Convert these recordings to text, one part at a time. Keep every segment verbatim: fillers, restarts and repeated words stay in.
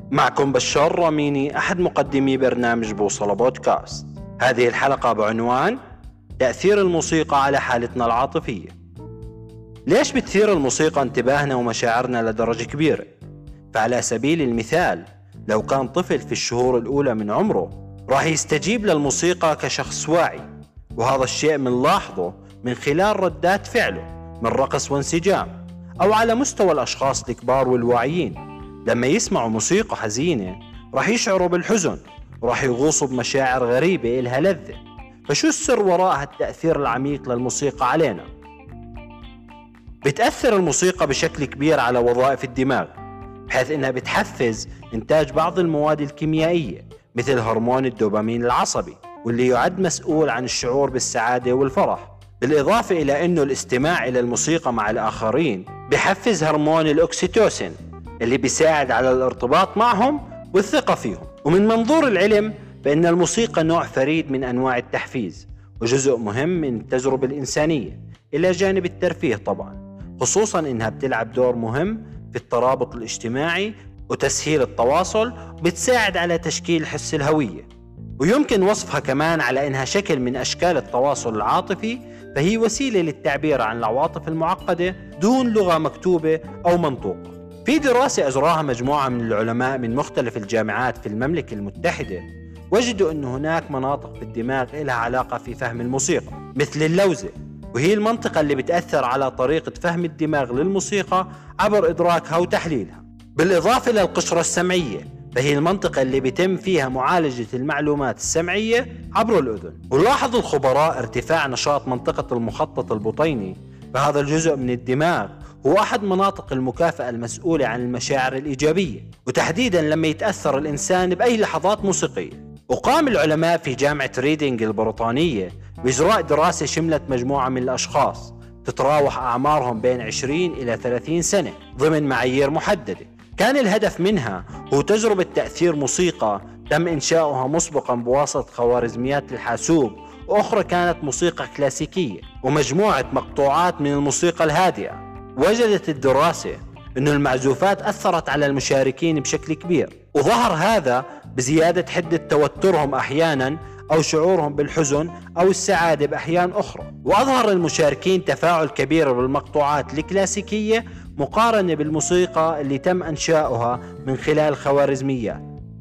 معكم بشار راميني، أحد مقدمي برنامج بوصلة بودكاست. هذه الحلقة بعنوان تأثير الموسيقى على حالتنا العاطفية. ليش بتثير الموسيقى انتباهنا ومشاعرنا لدرجة كبيرة؟ فعلى سبيل المثال، لو كان طفل في الشهور الأولى من عمره راح يستجيب للموسيقى كشخص واعي، وهذا الشيء منلاحظه من خلال ردات فعله من رقص وانسجام. أو على مستوى الأشخاص الكبار والواعيين، لما يسمعوا موسيقى حزينة راح يشعروا بالحزن وراح يغوصوا بمشاعر غريبة إلها لذة. فشو السر وراء هالتأثير العميق للموسيقى علينا؟ بتأثر الموسيقى بشكل كبير على وظائف الدماغ، بحيث إنها بتحفز إنتاج بعض المواد الكيميائية مثل هرمون الدوبامين العصبي، واللي يعد مسؤول عن الشعور بالسعادة والفرح. بالإضافة إلى أنه الاستماع إلى الموسيقى مع الآخرين بحفز هرمون الأكسيتوسين اللي بيساعد على الارتباط معهم والثقة فيهم. ومن منظور العلم بأن الموسيقى نوع فريد من أنواع التحفيز وجزء مهم من التجربة الإنسانية، إلى جانب الترفيه طبعا، خصوصا إنها بتلعب دور مهم في الترابط الاجتماعي وتسهيل التواصل، وبتساعد على تشكيل حس الهوية. ويمكن وصفها كمان على إنها شكل من أشكال التواصل العاطفي، فهي وسيلة للتعبير عن العواطف المعقدة دون لغة مكتوبة أو منطوقة. في دراسة أجراها مجموعة من العلماء من مختلف الجامعات في المملكة المتحدة، وجدوا أن هناك مناطق في الدماغ لها علاقة في فهم الموسيقى، مثل اللوزة، وهي المنطقة اللي بتأثر على طريقة فهم الدماغ للموسيقى عبر إدراكها وتحليلها. بالإضافة للقشرة السمعية، فهي المنطقة اللي بيتم فيها معالجة المعلومات السمعية عبر الأذن. ولاحظ الخبراء ارتفاع نشاط منطقة المخطط البطيني، فهذا الجزء من الدماغ هو أحد مناطق المكافأة المسؤولة عن المشاعر الإيجابية، وتحديدا لما يتأثر الإنسان بأي لحظات موسيقية. وقام العلماء في جامعة ريدينغ البريطانية بإجراء دراسة شملت مجموعة من الأشخاص تتراوح أعمارهم بين عشرين إلى ثلاثين سنة ضمن معايير محددة. كان الهدف منها هو تجربة تأثير موسيقى تم إنشاؤها مسبقا بواسطة خوارزميات الحاسوب، وأخرى كانت موسيقى كلاسيكية، ومجموعة مقطوعات من الموسيقى الهادئة. وجدت الدراسة أن المعزوفات أثرت على المشاركين بشكل كبير، وظهر هذا بزيادة حدة توترهم أحيانا أو شعورهم بالحزن أو السعادة بأحيان أخرى. وأظهر المشاركين تفاعل كبير بالمقطوعات الكلاسيكية مقارنة بالموسيقى اللي تم إنشاؤها من خلال خوارزميات.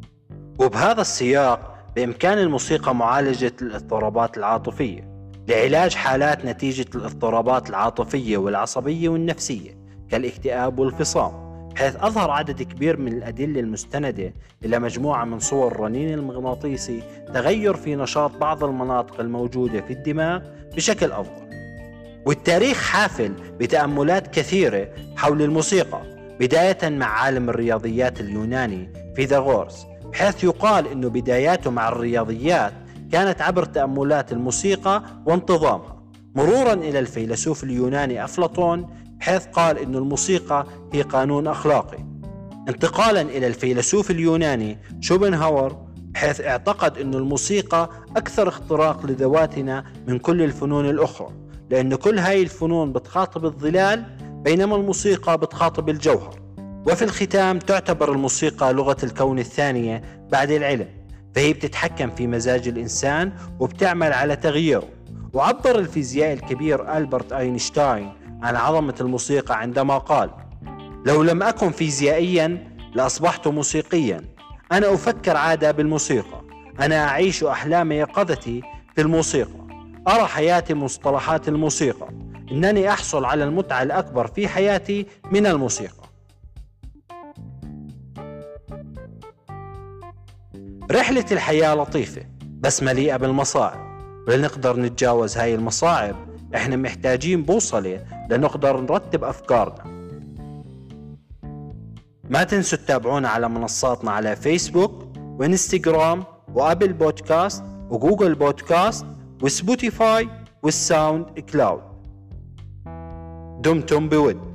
وبهذا السياق بإمكان الموسيقى معالجة الاضطرابات العاطفية لعلاج حالات نتيجة الاضطرابات العاطفية والعصبية والنفسية كالاكتئاب والفصام، حيث أظهر عدد كبير من الأدلة المستندة إلى مجموعة من صور الرنين المغناطيسي تغير في نشاط بعض المناطق الموجودة في الدماغ بشكل أفضل. والتاريخ حافل بتأملات كثيرة حول الموسيقى، بداية مع عالم الرياضيات اليوناني فيثاغورس، حيث يقال أنه بداياته مع الرياضيات كانت عبر تأملات الموسيقى وانتظامها، مرورا إلى الفيلسوف اليوناني أفلاطون، بحيث قال أن الموسيقى هي قانون أخلاقي، انتقالا إلى الفيلسوف اليوناني شوبنهاور، بحيث اعتقد أن الموسيقى أكثر اختراق لذواتنا من كل الفنون الأخرى، لأن كل هاي الفنون بتخاطب الظلال بينما الموسيقى بتخاطب الجوهر. وفي الختام، تعتبر الموسيقى لغة الكون الثانية بعد العلم، فهي بتتحكم في مزاج الإنسان وبتعمل على تغييره. وعبر الفيزيائي الكبير ألبرت أينشتاين عن عظمة الموسيقى عندما قال: لو لم أكن فيزيائيا لأصبحت موسيقيا. أنا أفكر عادة بالموسيقى، أنا أعيش أحلام يقظتي في الموسيقى، أرى حياتي مصطلحات الموسيقى، إنني أحصل على المتعة الأكبر في حياتي من الموسيقى. رحلة الحياة لطيفة بس مليئة بالمصاعب، ولنقدر نتجاوز هاي المصاعب احنا محتاجين بوصلة لنقدر نرتب أفكارنا. ما تنسوا تتابعونا على منصاتنا على فيسبوك وإنستغرام وأبل بودكاست وجوجل بودكاست وسبوتيفاي والساوند كلاود. دمتم بود.